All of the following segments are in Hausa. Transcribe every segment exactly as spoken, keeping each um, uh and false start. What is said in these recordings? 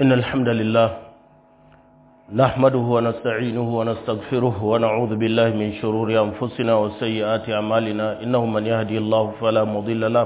إن الحمد لله نحمده ونستعينه ونستغفره ونعوذ بالله من شرور أنفسنا وسيئات أعمالنا إنه من يهدي الله فلا مضل له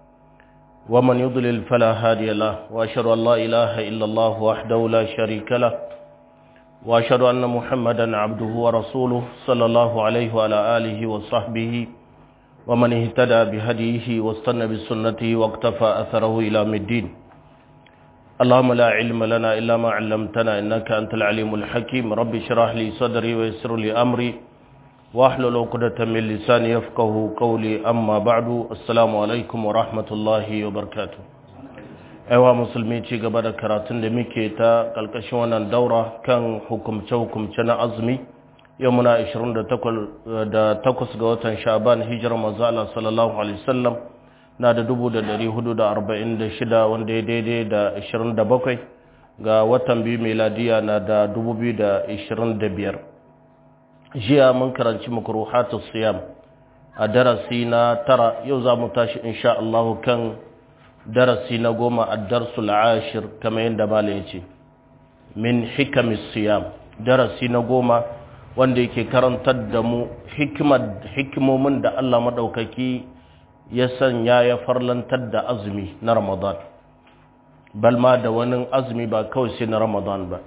ومن يضلل فلا هادي له وأشهد أن لا إله إلا الله وحده لا شريك له وأشهد أن محمدا عبده ورسوله صلى الله عليه وعلى آله وصحبه ومن اهتدى بهديه واستنى بسنته واقتفى أثره إلى الدين. اللهم لا علم لنا إلا ما علمتنا إنك أنت العليم الحكيم. رب اشرح لي صدري ويسر لي أمري واحلل عقدة من لساني يفقهوا قولي. أما بعد السلام عليكم ورحمة الله وبركاته. أيها المسلمين ci gaba da karatun da muke ta kalkashin wannan daura kan hukumce-hukumce na azumi. Yau muna ashirin da takwas ga watan Sha'ban hijirar manzo Allah sallallahu alaihi wasallam na da dubu da dari hudu da arba'in da shida wanda ya daidai da ashirin da bakwai ga watan biyu meladiya na da dubu biyu da ashirin da biyar. Jiya mun karanci makruhatus siyam a darasi na tara. Yau za mu tashi insha Allah kan darasi na goma ad-darsul ashir kamar yadda malam yace min hikamis siyam, darasi na goma wanda yake karantar da mu hikimar hikimomin da Allah madaukaki ya sanya ya farlantar da azumi na Ramadan, balma da wani azumi ba kawai sai na Ramadan ba.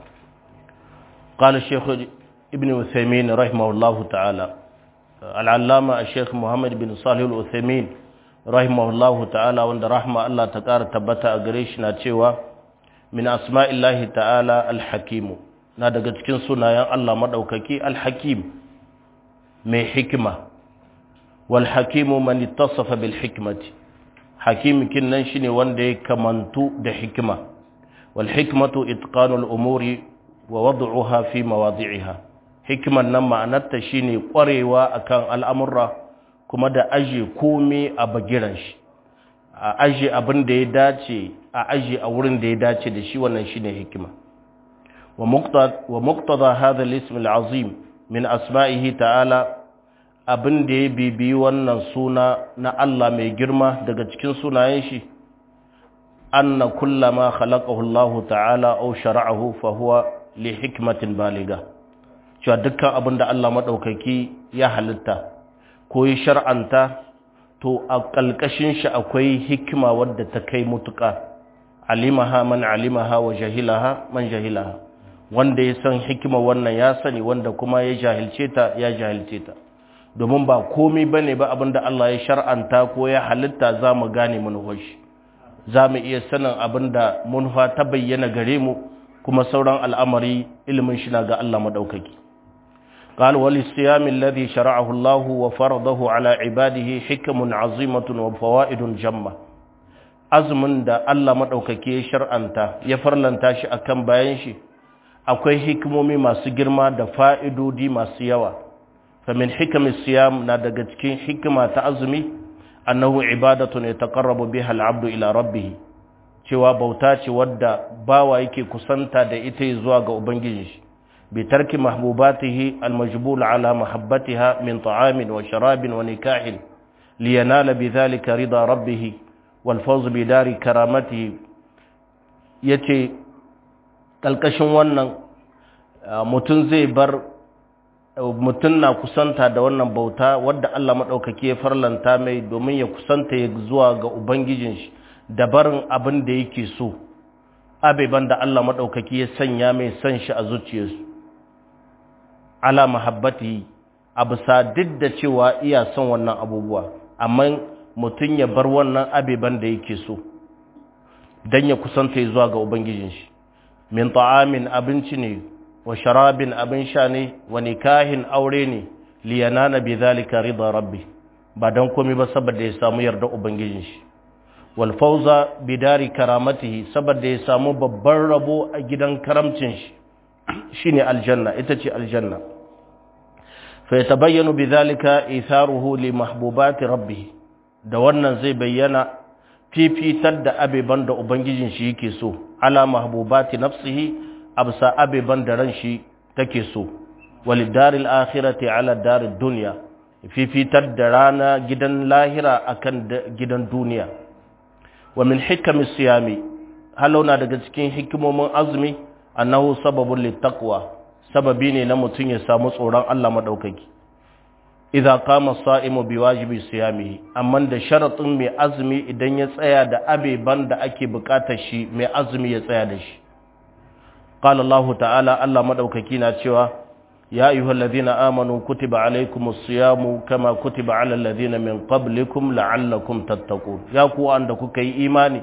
Qala Sheikh Ibn Uthaymeen rahimahullahu ta'ala, al-allama Sheikh Muhammad bin Salih al-Uthaymeen rahimahullahu ta'ala, wanda rahma Allah ta ƙara tabbata a gare shi, na cewa min asma'illahi ta'ala al-hakim, na daga cikin sunayen Allah madaukaki al-hakim, mai hikima. wal hakimu man ittasafa bil hikmati, hakim kinnan shine wanda ya kamantu da hikima. wal hikmatu itqanul umuri wa wad'uha fi mawadi'iha, hikman nan ma'anarta shine kwarewa akan al'amurra kuma da aje komai a bagiran shi, a aje abin da ya dace a aje a wurin da ya dace da shi, wannan shine hikima. wa muqtada wa muqtada hadha al-ism al-azim min asma'ihi ta'ala, abin da ya bibi wannan suna na Allah mai girma daga cikin sunayen shi, anna kullama khalaqahu Allah ta'ala aw shara'ahu fa huwa li hikmatin baliga, cewa dukkan abin da Allah madaukaki ya halitta ko ya shar'anta, to a kalkashin shi akwai hikima wadda ta kai mutuka. alimaha man alimaha wa jahilaha man jahilaha, wanda ya san hikima wannan ya sani, wanda kuma ya jahilce ta ya jahilce ta. domin ba komai bane ba abinda Allah ya shar'anta ko ya halitta zamu gane manufar shi, zamu iya sanin abinda munfa ta bayyana gare mu, kuma sauran al'amari ilimin shi na ga Allah madaukaki. قال وللصيام الذي شرعه الله وفرضه على عباده حكم عظيمة وفوائد جمة. azumin da Allah madaukaki ya shar'anta ya farlanta shi akan bayan shi, akwai hikimomi masu girma da fa'idodi masu yawa. فمن حكم الصيام na daga cikin hikima ta azumi, annahu ibadatun yataqarrabu biha al-'abdu ila rabbih, cewa bauta ce wadda bawa yake kusanta da ita zuwa ga ubangiji shi, bi tarki mahbubatihi al-majbul ala mahabbatiha min ta'amin wa sharabin wa nikahin liyanala bidhalika rida rabbih wal fawz bi dari karamatihi. yace kalkashin wannan mutun zai bar mutum na kusanta da wannan bauta wadda Allah maɗaukaki ya farlanta mai domin ya kusanta ya zuwa ga Ubangijin shi da barin abin da yake so, abeban da Allah maɗaukaki ya sanya mai san shi a zuciyarsu, ala mahabbati, a bisa duk da cewa iya son wannan abubuwa, amma mutum ya bar wannan abeban da yake so don ya kusanta ya zuwa ga Ubangijin shi. min ta'amin, abinci ne, wa sharabin, abin sha ne, wa nikahin, aure ne, liyanana bi zalika rida rabbi, ba dan komai ba saboda ya samu yarda ubangijin shi. wal fawza bi dari karamatihi, saboda ya samu babban rabo a gidan karamcin shi, shine aljanna, ita ce aljanna. fa yatabayyanu bi zalika itharuhu li mahbubati rabbih, da wannan zai bayyana fifitar da abeban da ubangijin shi yake so, ala mahbubati nafsihi, absa abeban da ran shi take so. walidaril akhirati ala darid dunya, fifitar da rana gidan lahira akan gidan duniya. wa min hikami siyami, halauna daga cikin hikimomin azumi annahu sababun littaqwa sababi ne na mutum ya samu tsoron Allah madaukaki idza qama as-sa'imu biwajibi siyamihi amma da sharatin mai azumi idan ya tsaya da abeban da ake bukatar shi mai azumi ya tsaya da shi qala Allah ta'ala Allah madaukaki na cewa ya ayyuhalladhina amanu kutiba alaykumus siyamu kama kutiba alal ladhina min qablikum la'allakum tattaqun ya ku wanda kuka yi imani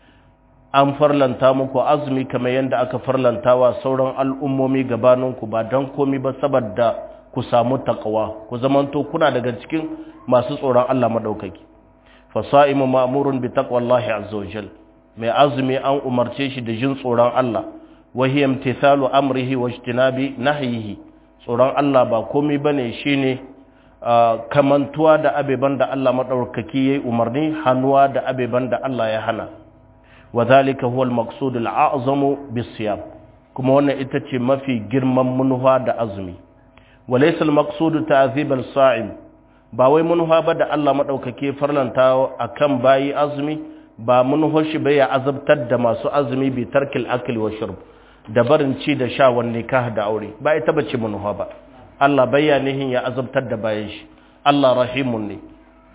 an farlanta muku azumi kamar yanda aka farlantawa sauran al'ummomi gabaninku ba dan komai ba saboda ku samu taqwa ku zamanto kuna daga cikin masu tsoron Allah madaukaki fasaimu ma'murun bi taqwallahi azza wajal mai azumi an umarce shi da jin tsoron Allah wa hiya imtithalu amrihi wa ijtinabi nahyihi tsoron Allah ba komai bane shine kamantuwa da abeban da Allah madaukaki yayi umarni hannuwa da abeban da Allah ya hana wadhalika huwa al-maqsud al-a'zamu bis-siyam kuma wannan ita ce mafi girman munha da azumi walaysa al-maqsud ta'zib al-sa'im ba wai munha ba da Allah madaukake farlanta akan bayi azumi ba munho shi bai azabtar da masu azumi bi tarkil akli wa shurb da barin ci da sha wan nikah da aure ba ita bace munha ba Allah bayyanihin ya azabtar da bayan shi Allah rahimun ne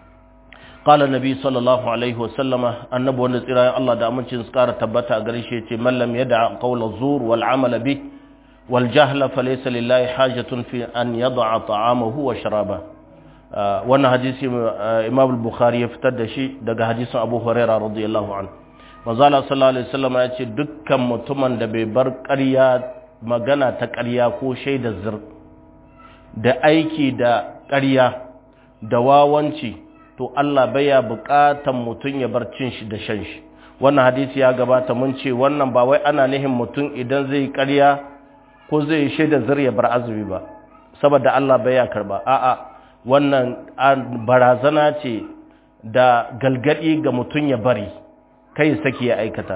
qala nabi sallallahu alaihi wasallama annabi wanda tsira Allah da amincin tsara tabbata a gare shi yace man lam yad'a qawla zur wal amala bi wal jahla falaysa lillahi hajatun fi an yad'a ta'amahu wa sharaba wannan hadisi Imam al-Bukhari ya fitar da shi daga hadisin Abu Hurairah radiyallahu anhu manzo Allah sallallahu alaihi wasallama yace dukkan mutumin da bai bar ƙarya magana ta ƙarya ko shaida zur da aiki da ƙarya da wawanci to Allah baya buƙatan mutum ya bar cin shi da shan shi wannan hadisi ya gabata mun ce wannan ba wai ana nihin mutum idan zai ƙarya ko zai shaida zur ya bar azumi ba saboda Allah baya karba a'a wannan barazana ce da galgadi ga mutum ya bari kai saki ya aikata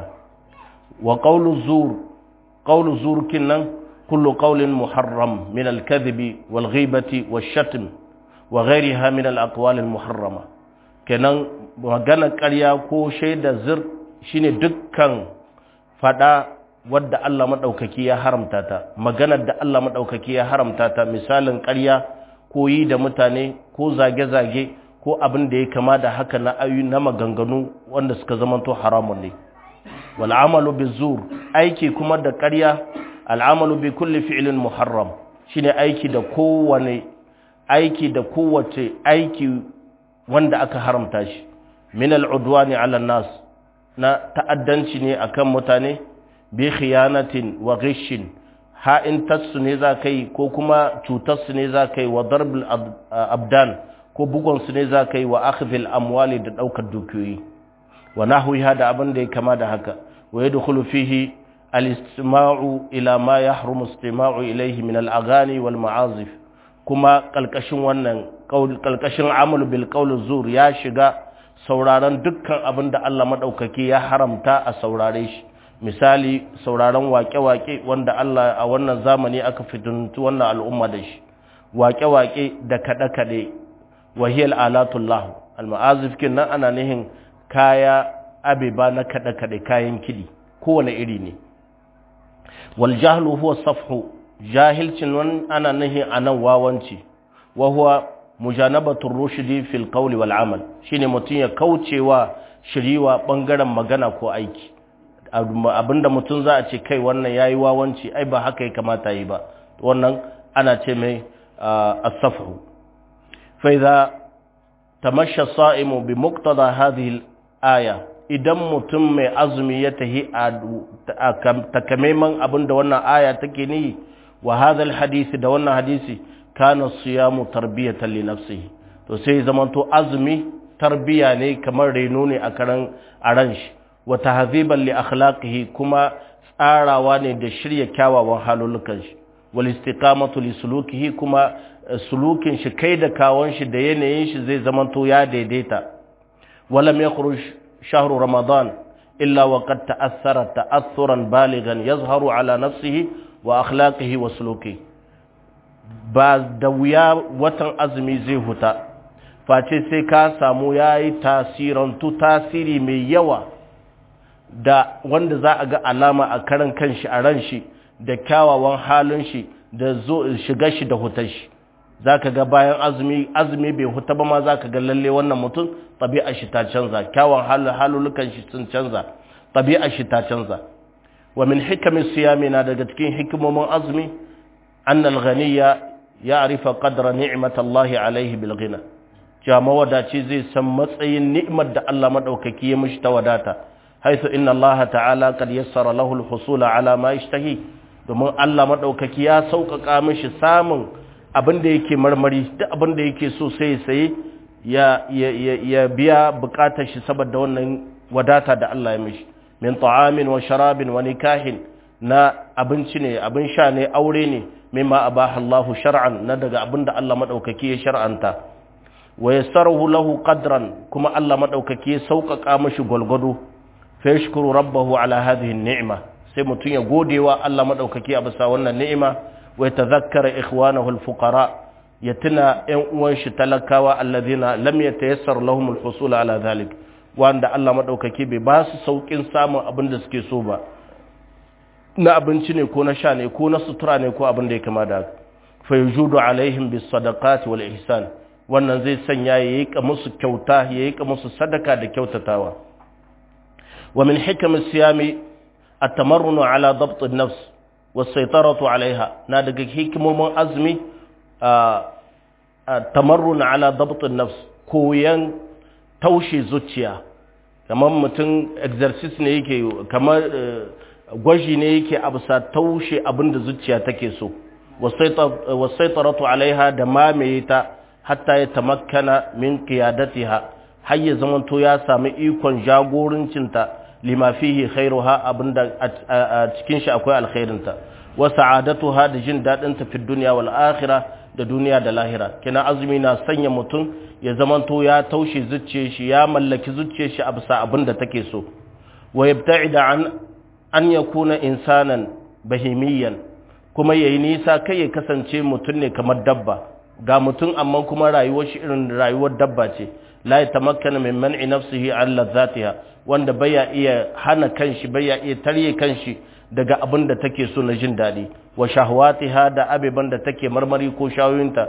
wa qawlu zur qawlu zur kinnan kullu qawlin muharram min al-kadhibi wal ghibati wash-shatm wa ghayriha min al-aqwal al-muharrama kenan magana ƙarya ko shaida zir shine dukkan fada wadda Allah madaukaki ya haramta ta maganar da Allah madaukaki ya haramta ta misalin ƙarya ko yi da mutane ko zage-zage ko abin da ya kama da haka na ayu na maganganu wanda suka zamanto haramun ne wal amalu bizur aiki kuma da ƙarya al amalu bi kulli fi'lin muharram shine aiki da kowane aiki da kowace aiki wanda aka haramta shi min al'udwani ala nas na ta'addanci ne akan mutane bi khiyanatin wa ghishin ha in tasu ne za kai ko kuma cutar su ne za kai wa darbul abdan ko bugon su ne za kai wa akhdhil amwali da daukar dukiyoyi wa nahwiha da abin da ya kama da haka wa yadkhulu fihi al-istima'u ila ma yahrumu istima'u ilayhi min al-aghani wal ma'azif kuma kalkashin wannan kalkashin amalu bil qawl zur ya shiga sauraron dukkan abin da Allah madaukake ya haramta a saurare shi misali sauraron waƙe-waƙe wanda Allah a wannan zamani aka fituntu wannan al'umma da shi waƙe-waƙe da kaɗe-kaɗe wahiyal alatullah al-ma'azif kinnan ana nihin kaya abiba na kaɗe-kaɗe kayan kiɗi kowane iri ne wal jahlu huwa safhu jahilcin wani ana nihin anan wawanci wa huwa mujanabatu rushdi fil qawli wal amal shine mutun ya kaucewa shiriwa bangaren magana ko aiki abinda mutun za a ce kai wannan yayi wawanci ai ba haka ya kamata yi ba wannan ana ce mai as-safhu fa idza tamashsha as-sa'imu bi muqtada hadhihi al-aya idan mutum mai azumi ya tahi a takamaiman abinda wannan aya take ni wa hadha al-hadith da wannan hadisi kana siyamu tarbiyatan li nafsihi to sai zamanto azumi tarbiya ne kamar reno ne a karan aran shi wa tahziban li akhlaqihi kuma tsarawa ne da shirya kyawawan halulukan shi wal istiqamatu li sulukihi kuma sulukin shi kai da kawon shi da yanayin shi zai zamanto ya daidaita walam yakhruj shahru ramadan illa wa qad ta'athara ta'athuran balighan yazharu ala nafsihi wa akhlaqihi wa sulukihi ba da wuya watan azumi zai huta face sai ka samu yayi tasirantu tasiri mai yawa da wanda za a ga alama a karan kanshi a ran shi da kyawawan halin shi da shiga shi da hutar shi zaka ga bayan azumi azumi bai huta ba ma zaka ga lalle wannan mutum tabi'a shi ta canza kyawawan halulukan shi sun canza tabi'a shi ta canza wa min hikami siyami na daga cikin hikimomin azumi annal ghaniya ya'rifa qadra ni'matallahi alaihi bil ghina cewa mawadaci zai san matsayin ni'imar da Allah madaukaki ya mishi ta wadata haythu inna Allah ta'ala qad yassara lahu al-husul ala ma yashtahi domin Allah madaukaki ya sauƙaƙa mishi samun abin da yake marmari duk abin da yake so sai sai ya ya biya bukatar shi saboda wannan wadata da Allah ya mishi min ta'amin wa sharabin wa nikahin na abinci ne abin sha ne aure ne mimma abaha Allahu shar'an na daga abin da Allah madaukaki ya shar'anta wa yassarahu lahu qadran kuma Allah madaukaki ya sauƙaƙa mishi golgodo fa yashkuru rabbahu ala hadhihi an-ni'ma sai mutun ya godewa Allah madaukaki a bisa wannan ni'ima wa yatadhakkara ikhwanahu al-fuqara yatina yan uwan shi talakawa alladhina lam yatayassar lahum al-husul ala dhalik wanda Allah madaukaki bai ba su saukin samun abin da suke so ba na abinci ne ko na sha ne ko na sutura ne ko abin da ya kama da fa yujudu alaihim bis sadaqati wal ihsan wannan zai sanya yayi ka musu kyauta yayi ka musu sadaka da kyautatawa wa min hikam siyami at-tamarrun ala dabt an-nafs was saytaratu alaiha na daga hikimomin azmi at-tamarrun ala dabt an-nafs koyan taushe zuciya kamar mutum exercise ne yake kamar gwaji ne yake abusa taushe abinda zuciya take so wasaitaratu alaiha da mamaye ta hatta ya tamakkana min qiyadatiha har ya zamanto ya sami ikon jagorancinta lima fihi khairuha abinda a cikin shi akwai alkhairinta wa sa'adatuha da jin dadin ta fi dunya wal akhirah da duniya da lahira kina azumi na sanya mutum ya zamanto ya taushe zuciyar shi ya mallaki zuciyar shi a bisa abinda take so wa yabta'ida an an yakuna insanan bahimiyan kuma yayi nisa kai ya kasance mutum ne kamar dabba ga mutum amma kuma rayuwar shi irin rayuwar dabba ce la yatamakkana min man'i nafsihi an ladhatiha wanda baya iya hana kanshi baya iya tarye kanshi daga abin da take so na jin dadi wa shahwatiha da abiban da take marmari ko shawoyinta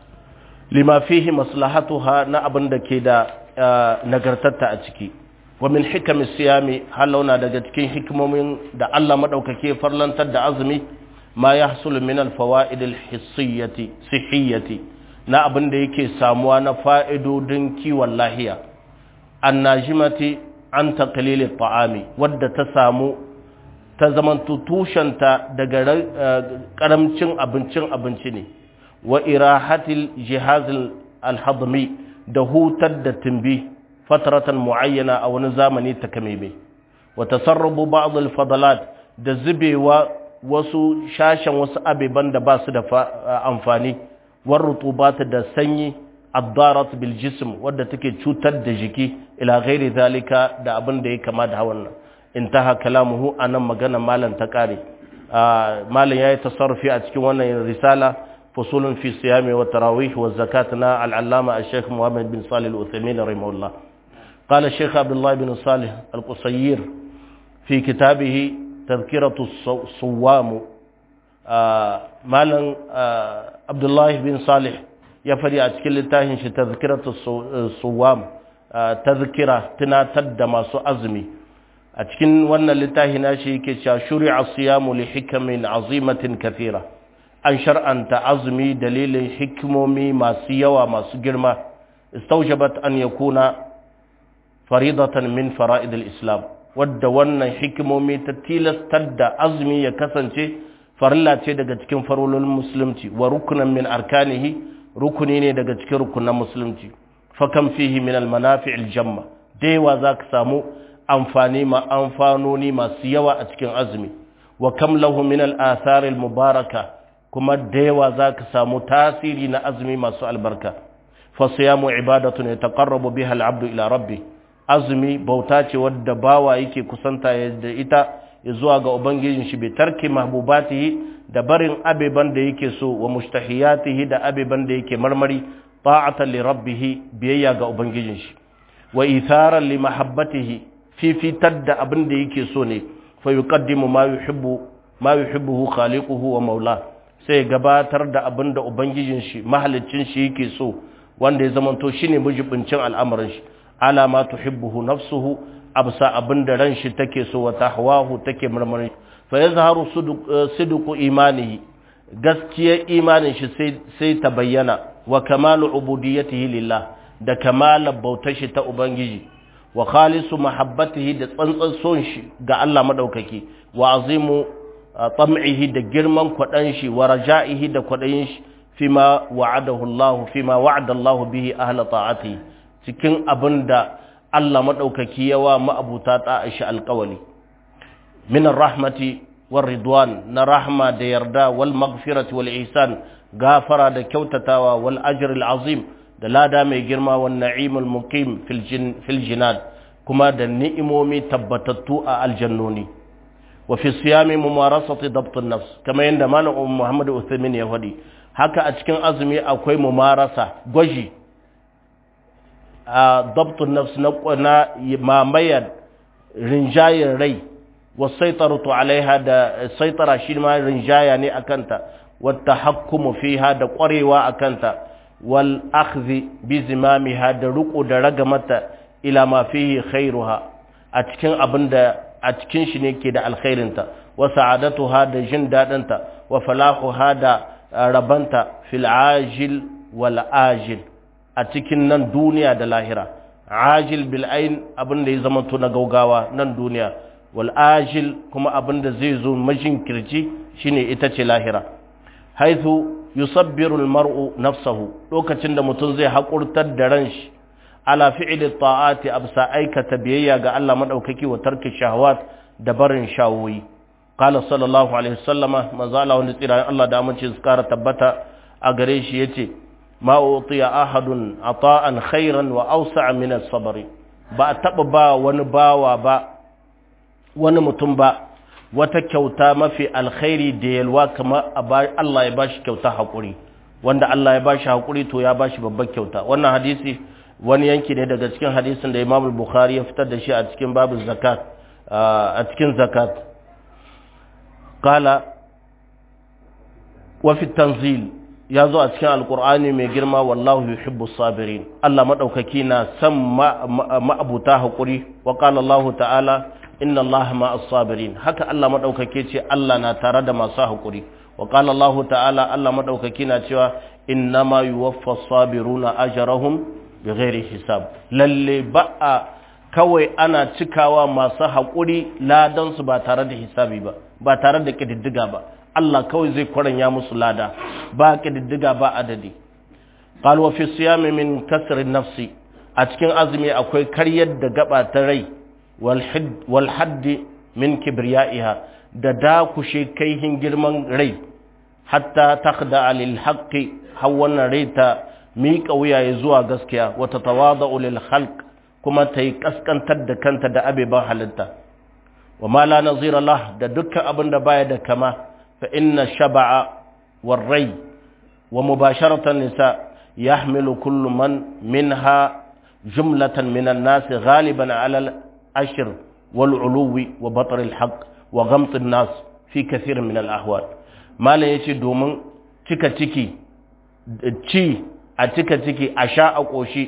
lima fihi maslahatuha na abin da ke da nagartarta a ciki wa min hikamis siyami halauna daga cikin hikimomin da Allah madaukake farlantar da azumi ma yahsul min alfawaid alhissiyyati sihhiyati na abin da yake samuwa na fa'idodin kiwon lahiya annajimati an taqlil at-ta'ami wadda ta samu ta zamanto tushenta daga karamcin abincin abinci ne wa irahatil jihaz al-hadmi da hutar da timbi fatratan muayyana a wani zamani takamaiman wa tasarrubu ba'd al-fadalat da zubewa wasu shashan wasu abeban da ba su da amfani war rutubat da sanyi ad-darat bil jism wadda take cutar da jiki ila ghairi zalika da abin da ya kama da wannan intaha kalamuhu anan magana malan ta kare malan yayi tasarrufi a cikin wannan risala fusulun fi siyami wa tarawih wa zakatna al-allama al-sheikh Muhammad bin Salih al-Uthaymeen rahimahullah قال الشيخ عبد الله بن صالح القصير في كتابه تذكرة الصوام مالا عبد الله بن صالح يفري أتكل التاهن تذكرة الصوام تذكرة تناتد ما سأزمي أتكن وانا لتاهن أشيك شرع الصيام لحكم عظيمة كثيرة أن شرعا تعظمي دليل حكمومي ما سيوا ما سجرما استوجبت أن يكون faridatan min fara'idil islam wadda wannan hikimomi ta tilastar da azumi ya kasance farilla ce daga cikin farolin musulunci wa rukunan min arkanihi rukuni ne daga cikin rukunan musulunci fa kam fihi min al manafi'il jamma daiwa zaka samu amfani ma amfanoni masu yawa a cikin azumi wa kam lahu min al athar al mubaraka kuma daiwa zaka samu tasiri na azumi masu albarka fa siyamu ibadatun yataqarrabu biha al abdu ila rabbih azumi bauta ce wadda bawa yake kusanta da ita zuwa ga ubangijin shi bi tarki mahbubatihi da barin abeban da yake so wa mushtahiyatihi da abeban da yake marmari ta'atan li rabbih biyayya ga ubangijin shi wa itharan li mahabbatihi fifitar da abin da yake so ne fa yuqaddimu ma yuhibbu ma yuhibbuhu khaliquhu wa maula sai gabatar da abin da ubangijin shi mahalicin shi yake so wanda ya zamanto shine mujibincin al'amarin shi ala ma tuhibbuhu nafsuhu absa abin da ran shi take so wa tahwahu take murmurin fa yazharu sidqu imanihi gaskiyar imanin shi sai sai ta bayyana wa kamalu ubudiyyatihi lillah da kamalar bautar shi ta ubangiji wa khalisu mahabbatihi da tsantsan son shi ga Allah madaukaki wa azimu tam'ihi da girman kwadan shi wa raja'ihi da kwadayin shi fima wa'adahu Allah fima wa'ada Allah bihi ahla ta'ati cikin abinda Allah madaukaki yawa ma'abuta ta'a shi alqawli min rahmati war ridwan na rahma da yarda wal maghfirati wal ihsan gafara da kyautatawa wal ajr al azim da lada mai girma wan na'imul muqim fil jin fil jinad kuma da ni'imomi tabbatattu a aljannoni wa fi siyami mumarasati dabt an-nafs kama yanda malam Muhammad Uthaymin ya faɗi haka a cikin azumi akwai mumarasa gwaji a dabt an-nafs na mamayar rinjayin rai wa saitaratu alaiha da saitara shi ma rinjaya ne akanta wa tahakkumu fiha da ƙwarewa akanta wal akhdhi bi zimamiha da ruku da ragamata ila ma fihi khairuha a cikin abinda a cikin shi ne ke da alkhairinta wa sa'adatuha da jin dadinta wa falahuha da rabanta fil ajil wal ajil a cikin nan duniya da lahira ajil bil ain abinda ya zama to na gaugawa nan duniya wal ajil kuma abinda zai zo majinkirci shine ita ce lahira haithu yusabbiru al mar'u nafsahu lokacin da mutum zai hakurtar da ran shi ala fi'li ta'ati absa aikata biyayya ga Allah madaukaki wa tarki shahawat da barin shawoyi qala sallallahu alaihi wasallama manzo Allah wanda tsira Allah da amince su kara tabbata a gare shi yace ma utiya ahadun ata'an khairan wa awsa'a min as-sabr ba taba ba wani bawa ba wani mutum ba wata kyauta mafi alkhairi da yalwa kamar Allah ya bashi kyauta hakuri wanda Allah ya bashi hakuri to ya bashi babbar kyauta wannan hadisi wani yanki ne daga cikin hadisin da Imam Bukhari ya fitar da shi a cikin babu zakat a cikin zakat qala wa fi tanzil yazo a cikin alqur'ani mai girma wallahu yuhibbus sabirin Allah madaukaki na san ma'abuta hakuri wa qala Allah ta'ala inna Allah ma'as sabirin haka Allah madaukake ce Allah na tare da masu hakuri wa qala Allah ta'ala Allah madaukaki na cewa innama yuwaffas sabiruna ajrahum bighairi hisab lalle ba'a kawai ana cikawa masu haƙuri ladan su ba tare da hisabi ba ba tare da kididdiga ba Allah kawai zai kwaranya musu lada ba kididdiga ba adadi qal wa fi siyami min kasr nafsi a cikin azumi akwai karyar da gaba ta rai wal hadd wal hadd min kibriyaiha da dakushe kaihin girman rai hatta takhda lil haqqi hawana raita miƙa wuyaye zuwa gaskiya wata tawada ulil khalq kuma ta yi ƙasƙantar da kanta da abeban halitta wa ma la nazira lah da dukkan abin da baya da kama fa inna shaba'a war rai wa mubasharatan nisa yahmilu kullu man minha jumlatan min an-nas ghaliban ala al-ashr wal uluwi wa batr al-haqq wa ghamt an-nas fi kathir min al-ahwal malan yace domin cika ciki ci a cika ciki a sha a ƙoshi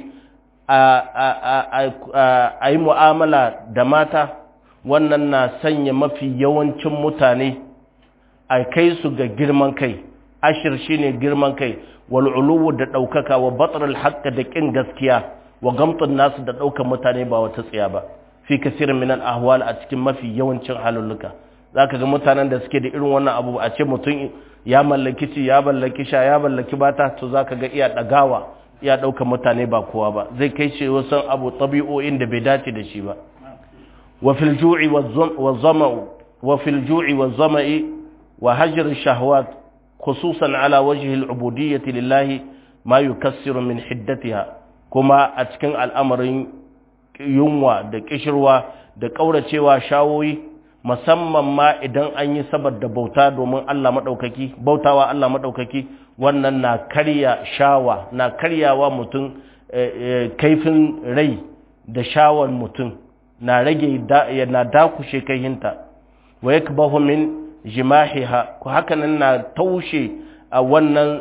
a yi mu'amala da mata wannan na sanya mafi yawancin mutane a kai su ga girman kai ashir shine girman kai wal uluwu da ɗaukaka wa batsar haƙƙa da ƙin gaskiya wa gamtun nasu da ɗaukar mutane ba wata tsaya ba fi kasirin minan ahwal a cikin mafi yawancin halulluka za ka ga mutanen da suke da irin wannan abu a ce mutum ya mallaki ci ya mallaki sha ya mallaki bata to zaka ga iya dagawa iya dauka mutane ba kowa ba zai kai shi wasan abu tabi'o'in da bai dace da shi ba wa fil ju'i wa zama'u wa fil ju'i wa zama'i wa hajr ash-shahawat khususan ala wajhi al-ubudiyyah lillahi ma yukassiru min hiddatiha kuma a cikin al'amarin yunwa da kishirwa da kauracewa shawoyi musamman ma idan an yi saboda bauta domin Allah maɗaukaki bautawa Allah maɗaukaki wannan na karya shawa na karyawa mutum kaifin rai da shawar mutum na rage na dakushe kaihinta wa yakbahu min jimahiha ko hakanan na taushe a wannan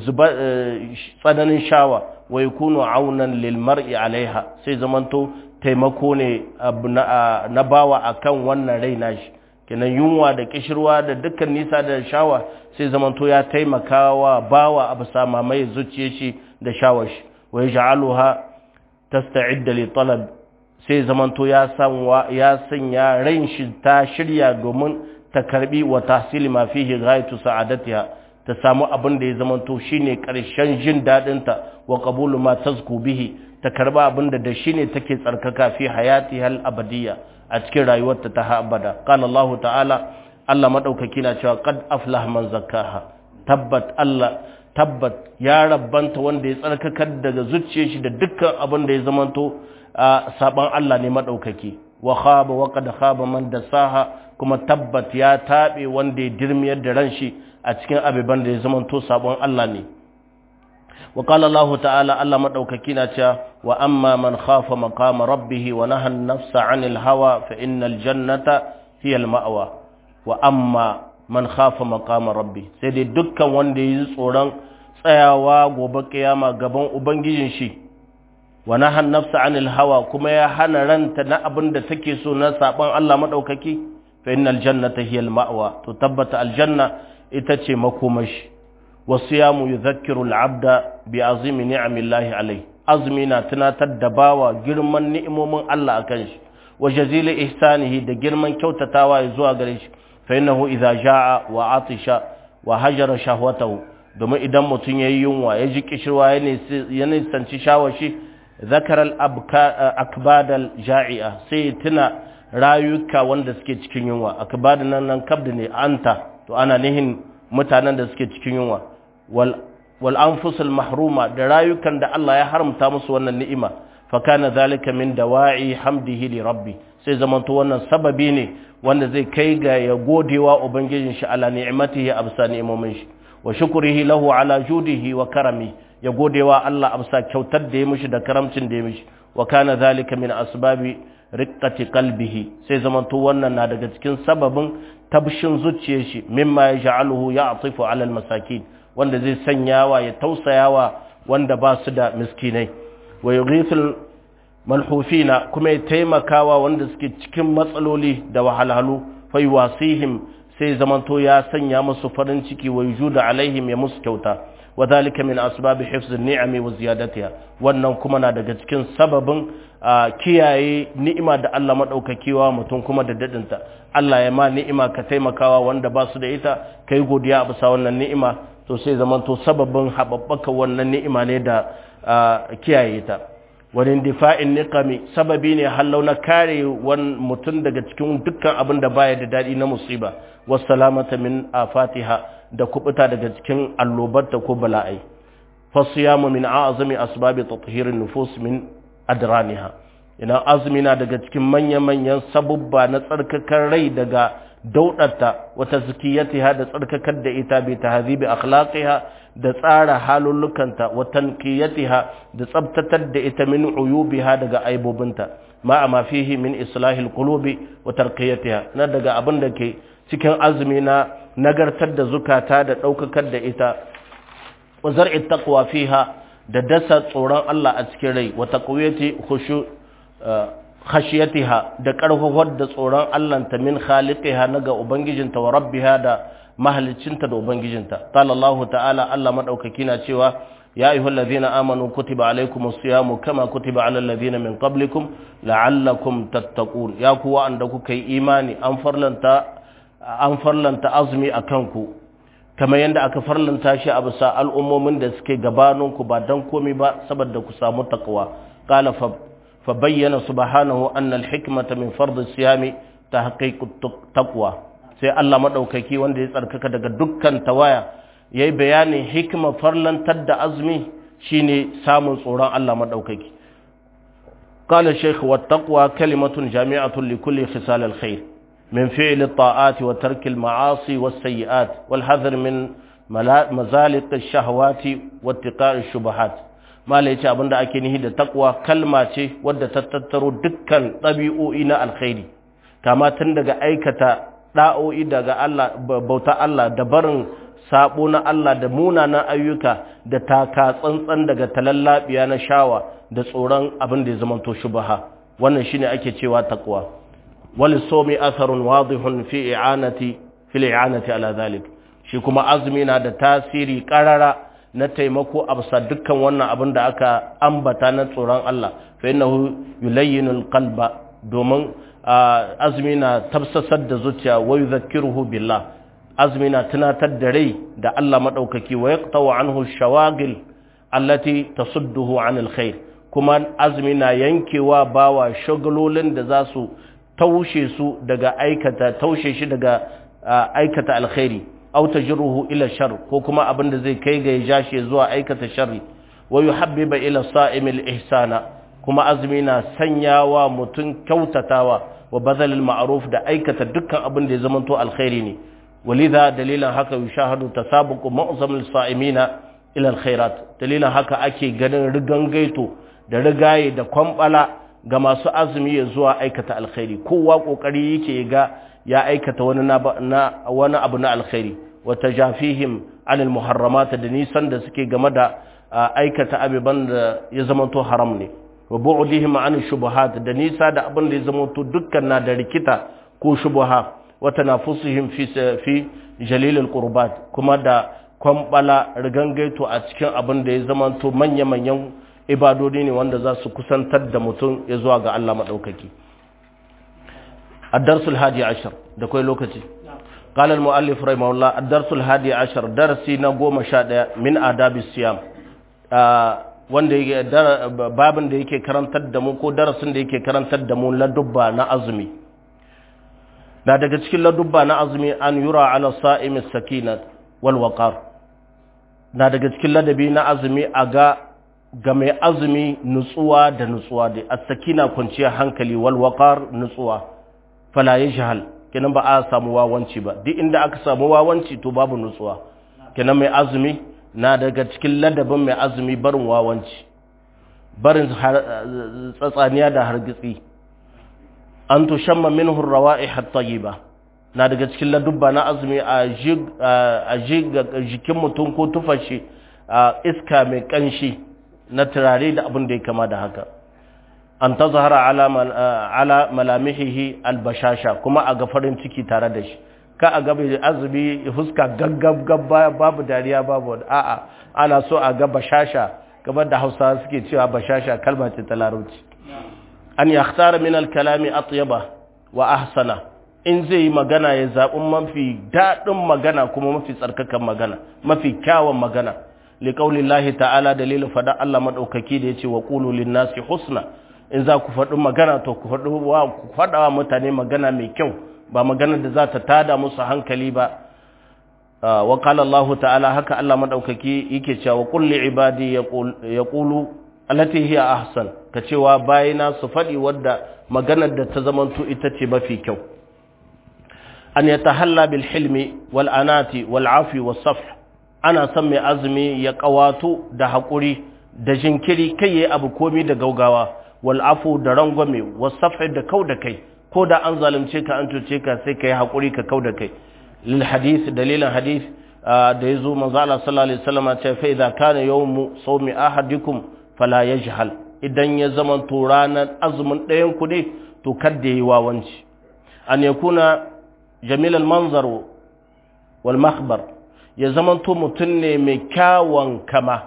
tsananin shawa wa yakunu aunan lil mar'i alaiha sai zamanto taimako ne na bawa akan wannan rai nashi kenan yunwa da kishirwa da dukkan nisa da shawa sai zamanto ya taimakawa bawa abu sama mai zuciyar shi da shawar shi wa yaj'aluha tasta'idda li talab sai zamanto ya sanwa ya sanya ran shi ta shirya domin ta karbi wa tahsili ma fihi ghayatu sa'adatiha ta samu abin da ya zamanto shine karshen jin dadin ta wa qabulu ma tazku bihi ta karba abin da da shine take tsarkaka fi hayatiha al-abadiyya a cikin rayuwarta ta abada qala Allah ta'ala Allah madaukaki na cewa qad aflaha man zakkaha tabbat Allah tabbat ya rabbanta wanda ya tsarkakar daga zuciyar shi da dukkan abin da ya zamanto saban Allah ne madaukaki wa khaba wa qad khaba man dasaha kuma tabbat ya tabe wanda ya dirmiyar da ran shi a cikin abiban da ya zamanto sabon Allah ne wa qala Allah ta'ala Allah madaukaki na cewa wa amma man khafa maqama rabbih wa naha an-nafsa 'anil hawa fa innal jannata hiya al-ma'wa wa amma man khafa maqama rabbih sai dai dukkan wanda yi tsoron tsayawa gobe kiyama gaban ubangijin shi wa naha an-nafsa 'anil hawa kuma ya hana ranta na abin da take so na saban Allah madaukaki fa innal jannata hiya al-ma'wa to tabbata aljanna ita ce makomashi wasiyamu yudhakkiru al-'abda bi azimi ni'amillahi alayhi azmi na tunatar da bawa girman ni'imomin Allah akan shi wa jazili ihsanihi da girman kyautatawa zuwa gare shi fa innahu idza jaa wa atisha wa hajara shahwatahu domin idan mutun yayi yunwa ya ji kishirwa ya nisanci shawashi zakara al-akbad al-ja'i'a sai tuna rayuka wanda suke cikin yunwa akbad nan nan kabda ne anta to ana nihin mutanen da suke cikin yunwa wal wal anfusul mahruma da rayukan da Allah ya haramta musu wannan ni'ima fa kana zalika min dawa'i hamdihi li rabbi sai zamanto wannan sababi ne wanda zai kai ga ya godewa ubangijin shi ala ni'matihi absa ni'imomin shi wa shukrihi lahu ala judihi wa karami ya godewa Allah absa kyautar da ya mishi da karamcin da ya mishi wa kana zalika min asbabi riqqati qalbihi sai zamanto wannan na daga cikin sababin tabshin zuciyar shi mimma yaj'aluhu ya'tifu 'ala al-masakin wanda zai sanyawa ya tausayawa wanda ba su da miskinai wa yughithul malhufina kuma ya taimakawa wanda suke cikin matsaloli da wahalhalu fa yuwasihim sai zamanto ya sanya musu farin ciki wa yujuda alaihim ya musu kyauta wa dhalika min asbabi hifz an-ni'ami wa ziyadatiha wannan kuma na daga cikin sababin kiyaye ni'ima da Allah madaukakewa mutum kuma da dadinta Allah ya ma ni'ima ka taimakawa wanda ba su da ita kai godiya a bisa wannan ni'ima to sai zamanto sababin hababbaka wannan ni'ima ne da kiyaye ta wani difa'in niqami sababi ne hallau na kare wan mutum daga cikin dukkan abin da baya da dadi na musiba wassalamata min afatiha da kubuta daga cikin allobarta ko bala'ai fasiyamu min a'zami asbabi tathirin nufus min adraniha ina azmi na daga cikin manya-manyan sabubba na tsarkakar rai daga daudarta wata zakiyatiha da tsarkakar da ita bi tahzibi akhlaqiha da tsara halulukanta wa tanqiyatiha da tsabtatar da ita min uyubiha daga aibobinta ma ma fihi min islahil qulubi wa tarqiyatiha na daga abin da ke cikin azumi na nagartar da zukata da daukakar da ita wa zar'i taqwa fiha da dasa tsoron Allah a cikin rai wa taqwiyati khushu khashiyatiha da karfafar da tsoron Allah ta min khaliqiha naga ubangijinta wa rabbiha da mahalicinta da ubangijinta qala Allah ta'ala Allah madaukaki na cewa ya ayyuhallazina amanu kutiba alaykumus siyamu kama kutiba alal ladina min qablikum la'allakum tattaqun ya ku wanda kuka yi imani an farlanta an farlanta azumi akan ku kamar yanda aka farlanta shi a bisa al'ummomin da suke gabaninku ba dan komai ba saboda ku samu takwa qala fa فبين سبحانه أن الحكمة من فرض الصيام تحقيق التقوى sai Allah madaukaki wanda ya tsarkaka daga dukkan tawaya yayi bayanin hikima farlantar da azumi shine samun tsoron Allah madaukaki qala shaykh wa taqwa kalimatun jami'atun li kulli khisal al khair min fi'l al ta'at wa tark al ma'asi was sayyi'at wal hadhr min mazaliq al shahawati wa ittiqa' al shubuhat malai ce abinda ake nihi da taqwa kalma ce wadda ta tattaro dukkan ɗabi'o'i na alkhairi kama tun daga aikata da'o'i daga Allah bauta Allah da barin sabo na Allah da munanan ayyuka da taka tsantsan daga talallabiya na shawa da tsoron abin da ya zamanto shubha wannan shine ake cewa taqwa wal sawmi atharun wadihun fi i'anati fi i'anati ala zalik shi kuma azumi na da tasiri karara na taimako a bisa dukkan wannan abin da aka ambata na tsoron Allah fa innahu yulayyinul qalba domin azumi na tafsasar da zuciya wa yuzakkiruhu billah azumi na tunatar da rai da Allah madaukaki wa yaqta'u anhu shawagil allati tasudduhu anil khair kuma azumi na yankewa bawa shagalolin da za su taushe su daga aikata taushe shi daga aikata alkhairi aw tajruhu ila shar ko kuma abin da zai kai ga ya jashi zuwa aikata sharri wa yuhabbiba ila sa'imil ihsana kuma azumi na sanyawa mutun kyautatawa wa bazalil ma'ruf da aikata dukkan abin da ya zamanto alkhairi ne walidha dalilan haka yushahadu tasabuqu mu'zamil sa'imina ila alkhairat dalilan haka ake ganin rigangaito da rigaye da kwambala ga masu azumi ya zuwa aikata alkhairi kowa kokari yake ga ya aikata wani na wani abu na alkhairi wa tajafihim anil muharramat da nisan da suke game da aikata abiban da ya zamanto haram ne wa bu'dihim an shubuhat da nisa da abin da ya zamanto dukkan na da rikita ko shubuha wa tanafusihim fi fi jalil alqurbat kuma da kwambala rigangaito a cikin abin da ya zamanto manya manyan ibadodi ne wanda za su kusantar da mutum ya zuwa ga Allah madaukaki الدرس الهادي عشر ده كوي لوكتي قال المؤلف رحمه الله الدرس الهادي عشر درسي نقوم شاد من آداب الصيام wanda yake babin da yake karantar da mu ko darasin da yake karantar da mu ladubba na azumi da daga cikin ladubba na azumi an yura ala sa'im as-sakinat wal waqar da daga cikin ladabi na azumi a ga ga mai azumi nutsuwa da nutsuwa da as-sakina kwanciyar hankali wal waqar nutsuwa fala yajhal kenan ba a samu wawanci ba duk inda aka samu wawanci to babu nutsuwa kenan mai azumi na daga cikin ladabin mai azumi barin wawanci barin tsatsaniya da hargitsi an tushamma minhu ar-rawa'ih at-tayyiba na daga cikin ladubba na azumi a jig a jig jikin mutum ko tufashi iska mai kanshi na turare da abin da ya kama da haka an tazahara ala ala malamihihi albashasha kuma a ga farin ciki tare da shi ka a ga bai azumi fuska gaggab gabba babu dariya babu a'a ana so a ga bashasha kamar da Hausa suke cewa bashasha kalma ce ta Larabci an yakhtara min al-kalami atyaba wa ahsana in zai yi magana ya zabi mafi dadin magana kuma mafi tsarkakan magana mafi kyawun magana li qaulillahi ta'ala dalilin fada Allah madaukaki da yace wa qulu lin-nasi husna in za ku faɗi magana to ku faɗi wa ku faɗa wa mutane magana mai kyau ba magana da za ta tada musu hankali ba wa qala Allah ta'ala haka Allah madaukaki yake cewa qul li ibadi yaqulu allati hiya ahsan ka cewa bayina su faɗi wadda maganar da ta zamanto ita ce mafi kyau an yatahalla bil hilmi wal anati wal afi was safh ana san mai azumi ya kawato da hakuri da jinkiri kai yayi abu komi da gaugawa wal'afu da rangwame wasafi da kau da kai ko da an zalunce ka an cuce ka sai ka yi haƙuri ka kau da kai lil hadith dalilin hadith da ya zo manzo Allah sallallahu alaihi wasallam ce fa idza kana yawmu sawmi ahadikum fala yajhal idan ya zaman to ranar azumin ɗayan ku ne to kada yi wawanci an yakuna jamil al manzar wal makhbar ya zaman to mutun ne mai kyawun kama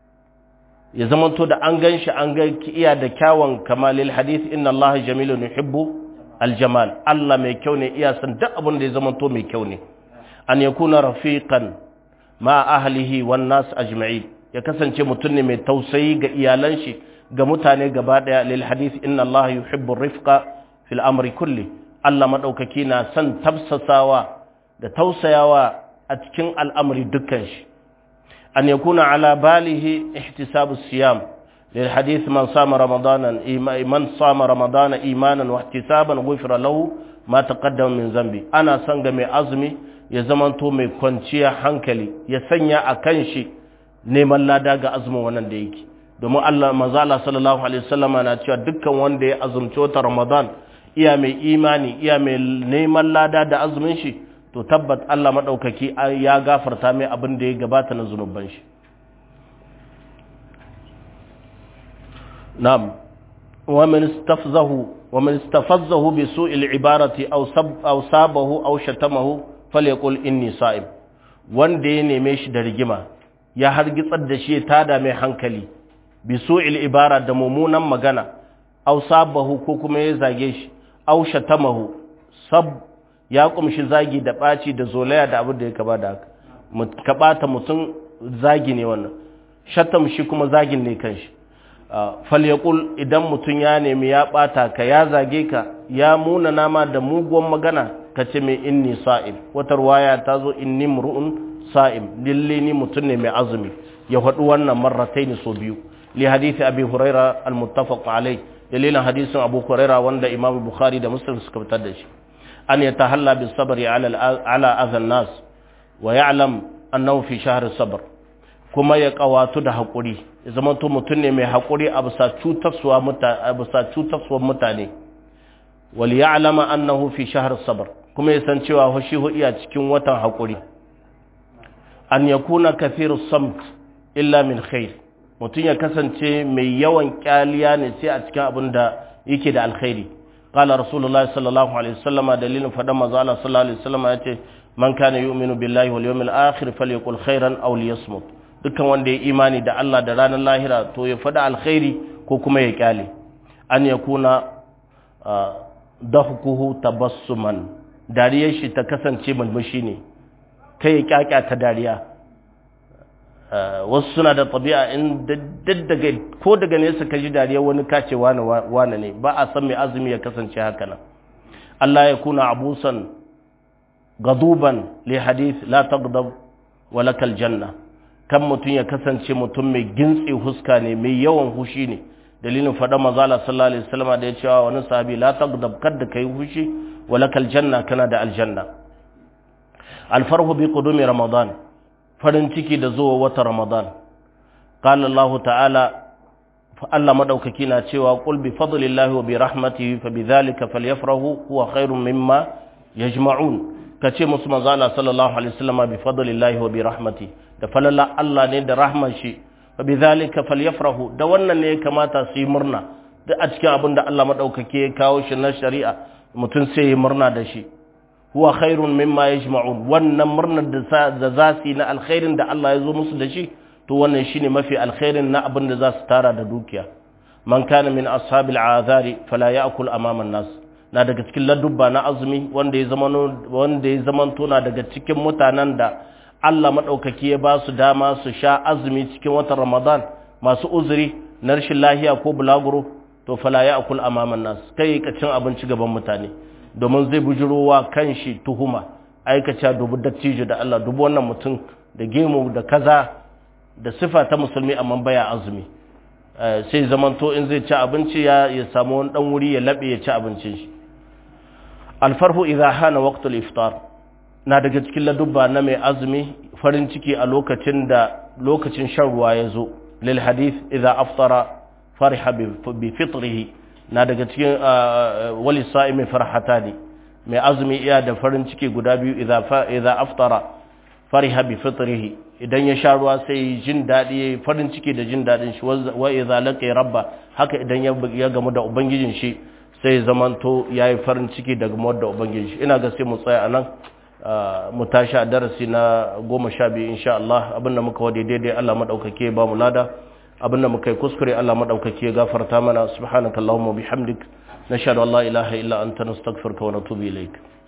ya zamanto da an gan shi an ga iya da kyawun kamalil hadith inna Allah jamilun yuhibbu aljamal Allah mai kyau ne iya san duk abin da ya zamanto mai kyau ne an yakuna rafiqan ma ahlihi wan nas ajma'in ya kasance mutum ne mai tausayi ga iyalan shi ga mutane gaba daya lil hadith inna Allah yuhibbu rifqa fil amri kulli Allah madaukaki na san tafsasawa da tausayawa a cikin al'amari dukkan shi أن يكون على باله احتساب الصيام للحديث من صام رمضان من صام رمضان إيمانا واحتسابا غفر له ما تقدم من ذنبه أنا سنغمي أزمي يزمنتو مي كونشيا hankali ya sanya akan shi neman lada ga azumin wannan da yake domin Allah manzo Allah sallallahu alaihi wasallama na cewa dukkan wanda ya azumci wata Ramadan iya mai imani iya mai neman lada da azumin shi to tabbat Allah madaukaki ya gafarta mai abin da ya gabata na zunuban shi. na'am wa man istafzahu wa man istafazzahu bi su'il ibarati aw sab aw sabahu aw shatamahu falyaqul inni sa'im. wanda ya neme shi da rigima ya hargitsar da shi ya tada mai hankali bi su'il ibara da mummunan magana aw sabahu ko kuma ya zage shi aw shatamahu sab ya kumshi zagi da baci da zolaya da abin da ya kaba da haka ka bata mutum zagi ne wannan, shatam shi kuma zagin ne kanshi. falyaqul idan mutum ya nemi ya bata ka ya zage ka ya muna nama da muguwan magana ka ce mai inni sa'im. wata ruwaya ta zo inni mur'un sa'im, lalle ni mutum ne mai azumi, ya faɗi wannan marrataini so biyu. li hadisi abi huraira al-muttafaq alai, dalilin hadisin abu huraira wanda imam bukhari da muslim suka fitar da shi. an yatahalla bis sabri ala ala adhan nas wa ya'lam annahu fi shahr sabr, kuma ya kawatu da hakuri, ya zama to mutum ne mai hakuri a bisa cutarwa mutane a bisa cutarwa mutane. wal ya'lama annahu fi shahr sabr, kuma ya san cewa shi iya cikin watan hakuri. an yakuna kathiru samt illa min khair, mutum ya kasance mai yawan kyaliya ne sai a cikin abin da yake da alkhairi. qala rasulullahi sallallahu alaihi wasallam, dalilin fadan manzo Allah sallallahu alaihi wasallam yace man kana yu'minu billahi wal yawmil akhir falyaqul khairan aw liyasmut. dukkan wanda ya imani da Allah da ranar lahira to ya fada alkhairi ko kuma ya kyale. an yakuna dahkuhu tabassuman, dariyar shi ta kasance mulmushi ne, kai ya kyakya ta dariya. wasu suna da tabi'a in daddaga ko daga nesa ka ji dariya wani kace wani wani ne, ba a san mai azumi ya kasance haka nan. Allah ya kuna abusan gaduban li hadith la taghdab wa lakal janna, kan mutum ya kasance mutum mai gintse huska ne, mai yawan hushi ne, dalilin faɗa manzo Allah sallallahu alaihi wasallam da ya cewa wani sahabi la taghdab kadda kai hushi wa lakal janna, kana da aljanna. alfarhu bi qudumi ramadan, farin ciki da zuwa wata ramadan. qala Allah ta'ala, Allah madaukaki na cewa qul bi fadlillahi wa bi rahmatihi fa bidhalika falyafrahu huwa khairun mimma yajma'un. kace musu manzo Allah sallallahu alaihi wasallam bi fadlillahi wa bi rahmatihi, da falala Allah ne da rahman shi, fa bidhalika falyafrahu, da wannan ne kamata su yi murna. duk a cikin abin da Allah madaukaki ya kawo shi na shari'a mutum sai ya murna da shi. huwa khairun mimma yajma'un, wannan murnar da za su yi na alkhairin da Allah ya zo musu da shi, to wannan shine mafi alkhairin na abin da za su tara da dukiya. man kana min ashabil azari fala ya'kul amama an-nas, na daga cikin ladubba na azumi wanda ya zama wanda ya zamanto na daga cikin mutanen da Allah madaukaki ya ba su dama su sha azumi cikin watan Ramadan, masu uzuri na rashin lahiya ko bulaguro, to fala ya'kul amama an-nas, kai ka cin abinci gaban mutane, domin zai bujurowa kan shi tuhuma, aikace dubu dattijo da Allah, dubu wannan mutum da gemu da kaza da sifa ta musulmi amma baya azumi. sai zamanto in zai ci abinci ya ya samu wani dan wuri ya labe ya ci abincin shi. alfarhu idha hana waqtul iftar, na daga cikin ladubba na mai azumi farin ciki a lokacin da lokacin shan ruwa ya zo. lil hadith idha aftara fariha bi fitrihi, na daga cikin wali sa'imi farhatani, mai azumi iya da farin ciki guda biyu. idza idza aftara fariha bi fitrihi, idan ya sha ruwa sai jin dadi farin ciki da jin dadin shi. wa idza laqi rabba, haka idan ya gamu da ubangijin shi sai zamanto yayi farin ciki da gamuwar da ubangijin shi. ina ga sai mu tsaya anan, mu tashi a darasi na goma sha biyu insha Allah. abinda muka wade daidai Allah madaukake ba mu lada, abinda muka yi kuskure Allah madaukaki ya gafarta mana. subhanakallahumma bihamdik nashhadu an la ilaha illa anta nastaghfiruka wa natubu ilaik.